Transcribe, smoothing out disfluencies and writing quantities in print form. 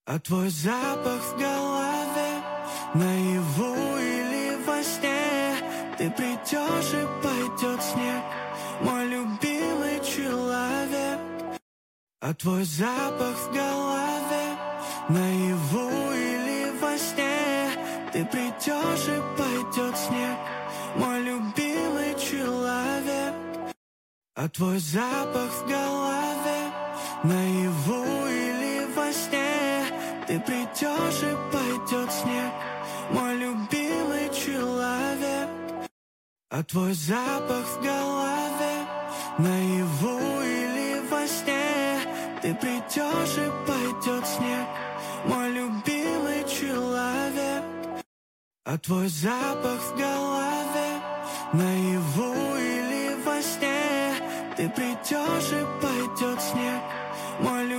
А твой запах в голове, наяву или во сне. Ты придешь и пойдет снег, мой любимый человек. А твой запах в голове, наяву или во сне. Ты придешь и пойдет снег, мой любимый человек. А твой запах в голове, наяву или во сне. Ты придешь и пойдет снег, мой любимый человек. А твой запах в голове, наяву или во сне. Ты придешь и пойдет снег, мой любимый человек. А твой запах в голове, наяву или во сне. Ты придешь и пойдет снег, мой любимый человек.